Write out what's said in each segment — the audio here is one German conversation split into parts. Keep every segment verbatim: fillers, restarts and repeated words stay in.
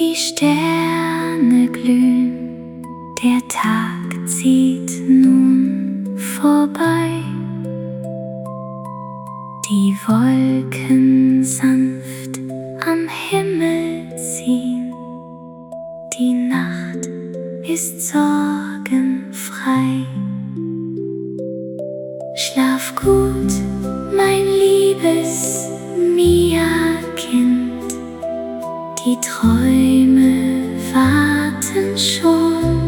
Die Sterne glühen, der Tag zieht nun vorbei. Die Wolken sanft am Himmel ziehen, die Nacht ist sorgenfrei. Schlaf gut, mein liebes Mia-Kind, die Träume warten schon.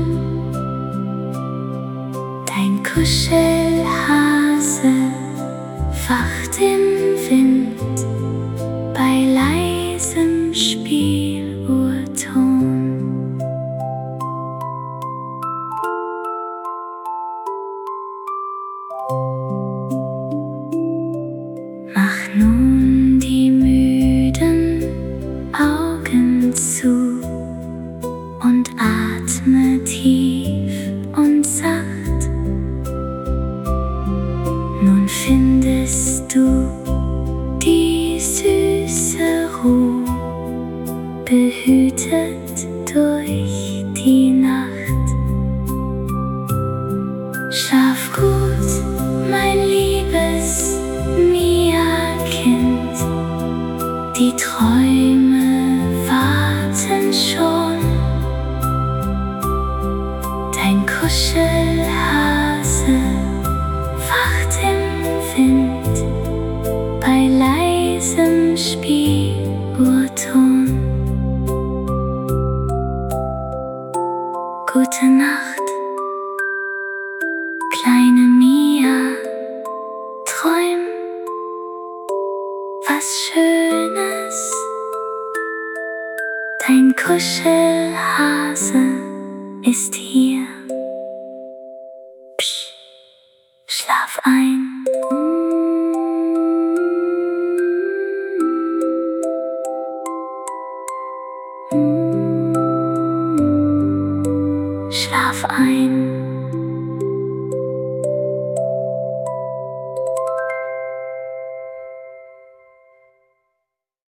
Dein Kuschelhase wacht im Wind bei leisem Spieluhrton. Mach nun die müden Augen zu und atme tief und sacht. Nun findest du die süße Ruhe, behütet durch die Nacht. Schlaf gut, mein liebes Mia-Kind, die Träume warten schon. Dein Kuschelhase wacht im Wind bei leisem Spieluhrton. Gute Nacht, kleine Mia, träum was Schönes. Dein Kuschelhase ist hier. Psch, schlaf ein. Schlaf ein.